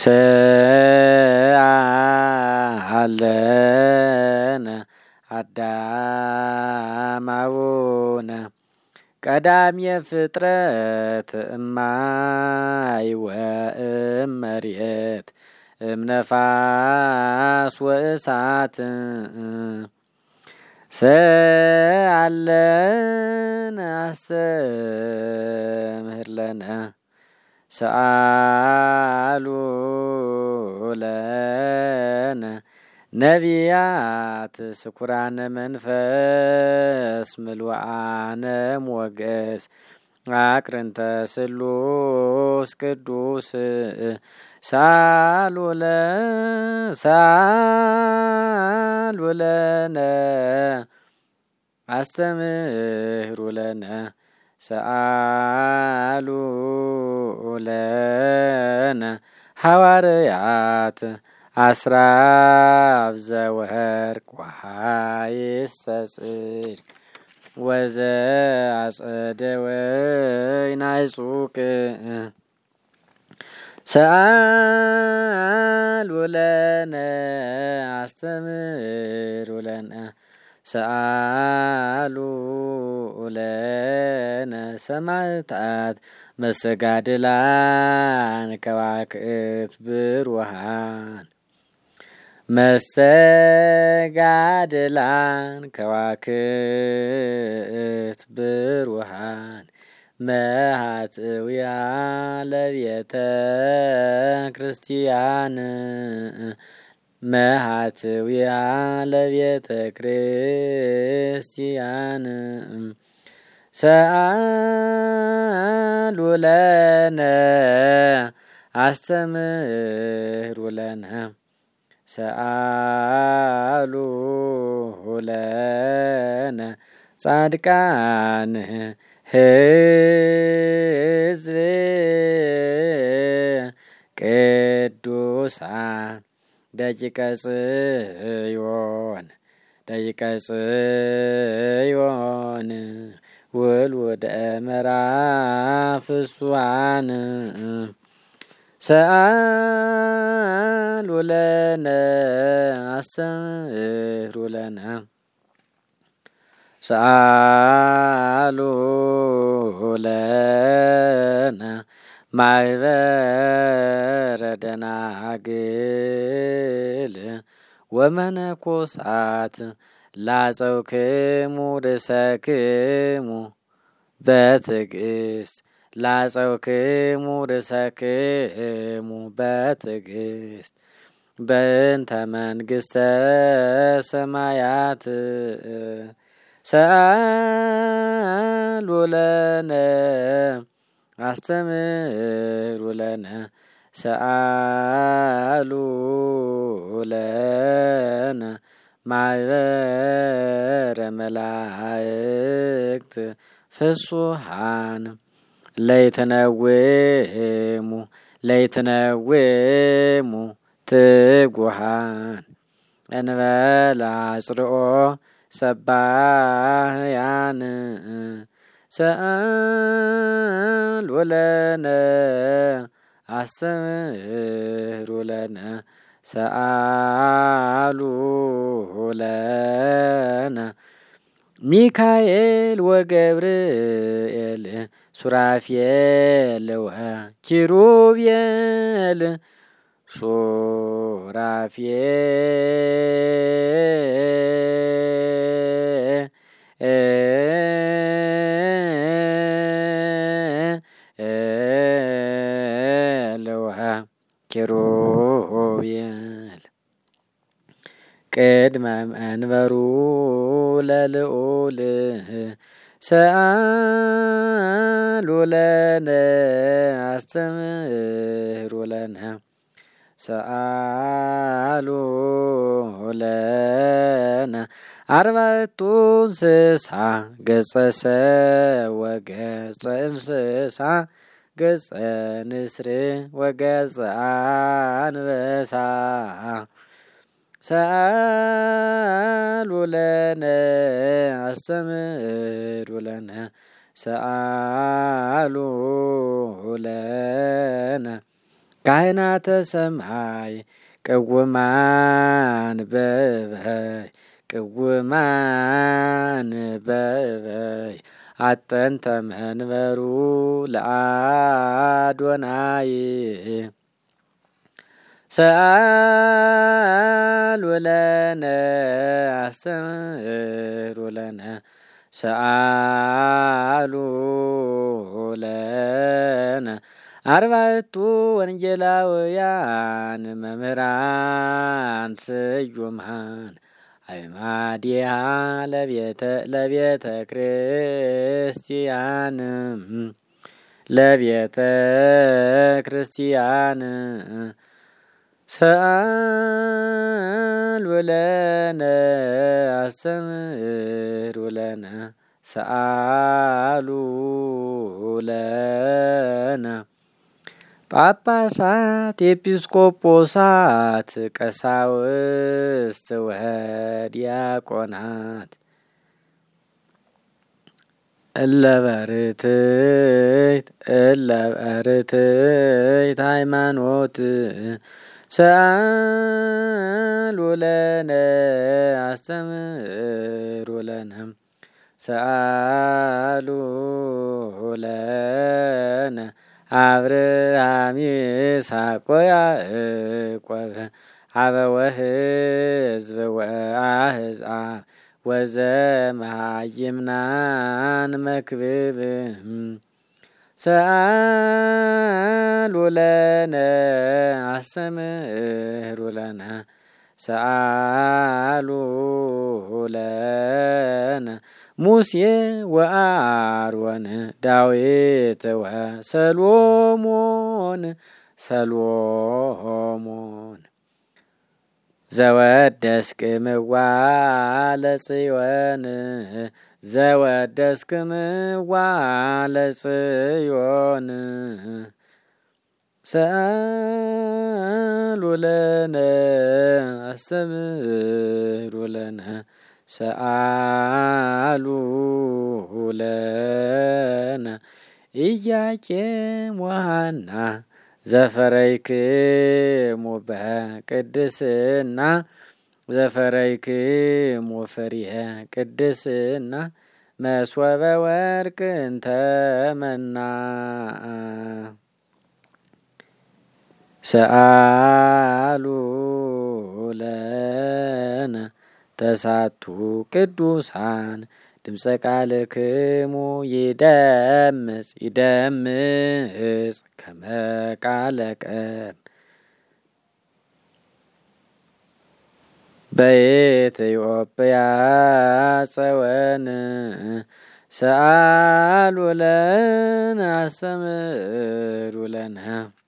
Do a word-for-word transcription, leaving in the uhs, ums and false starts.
ሰአለነ አዳም አቡነ ቀዳሜ ፍጥረት እማይ ወእም መሬት እምነፋስ ወእሳት ሰአለነ አስተምህር ለነ ሰአሉ ለነ ነቢያት ስኩራነ መንፈስ ምሉአነ ሞገስ አቅርንተ ስሉስ ቅዱስ ሳሉ ለነ አስተምህሩ ለነ ሰአሉ ለነ ሐዋርያት አስራብ ዘወርቅ ወሃይስተ ጽድቅ ወዘአጸደ ወይን አይጹቅ ሰአሉ ለነ አስተምህሩ ለነ ሰአሉ ለነ ሰማዕታት መስተጋድላን ከዋክብት ብሩሃን መስተጋድላን ከዋክብት ብሩሃን መኃጥውያ ለቤተ ክርስቲያን መኃጥውያ ለቤተ ክርስቲያን ሰአሉ ለነ አስተምህሩ ለነ ሰአሉ ለነ ጻድቃን ሕዝብ ቅዱሳን ደቂቀ ጽዮን ደቂቀ ጽዮን ውሉደ ምዕራፍ ፍሱዋን ሰአሉ ለነ አስተምህሩ ለነ ሰአሉ ለነ ማኅበረ ደናግል ወመነኮሳት ላጸውክሙ ርእሰክሙ በትዕግስት ላጸውክሙ ርእሰክሙ በትዕግስት በእንተ መንግሥተ ሰማያት ሰአሉ ለነ አስተምህሩ ለነ ሰአሉ ለነ ማኅበረ መላእክት ፍሱሃን ለይትነውሙ ለይትነውሙ ትጉሃን እንበለ አጽርኦ ሰባህያን ሰአሉ ለነ አስተምህሩ ለነ ሰአሉ ለነ ሚካኤል ወገብርኤል ሱራፌል ወኪሩቤል ሱራፌል ወኪሩቤል ቅድመ መንበሩ ለልዑል ሰአሉ ለነ አስተምህሩ ለነ ሰአሉ ለነ አርባዕቱ እንስሳ ገጸ ሰብእ ወገጸ እንስሳ ገጸ ንስር ወገጸ አንበሳ ሰአሉ ለነ አስተምህሩ ለነ ሰአሉ ለነ ካህናተ ሰማይ ቅውማን በበይ ቅውማን በበይ አጠንተ መንበሩ ለአዶናይ ሰአሉ ለነ አስተምሩ ለነ ሰአሉ ለነ አርባዕቱ ወንጌላውያን መምህራን ስዩማን አዕማዲሃ ለቤተ ለቤተ ክርስቲያን ለቤተ ክርስቲያን ሰአሉ ለነ አስተምሩ ለነ ሰአሉ ለነ ጳጳሳት ኤጲስቆጶሳት ቀሳውስት ወዲያቆናት እለ በርትዕት እለ በርትዕት ሃይማኖት ሰአሉ ለነ አስተምሩ ለነ ሰአሉ ለነ አብርሃም ይስሐቅ ወያዕቆብ አበወ ሕዝብ ወአሕዛብ ወዘመሃይምናን መክብብ ሰአሉ ለነ አስተምሩ ለነ ሰአሉ ለነ ሙሴ ወአሮን ዳዊት ወሰሎሞን ሰሎሞን ዘወደስክምዋ ለጽዮን ዘወደስክምዋ ለጽዮን ሰአሉ ለነ አስተምሩ ለነ ሰአሉ ለነ ኢያቄም ወሐና ዘፈረይክሙ በቅድስና ዘፈረይክሙ ፍሬየ ቅድስና መስወበ ወርቅ እንተ መና ሰአሉ ለነ ተሳቱ ቅዱሳን ድምፀ ቃልክሙ ይደምጽ ይደምጽ ከመ ቃለ ቀን በኢትዮጵያ ጸወን ሰአሉ ለነ አስተምሩ ለነ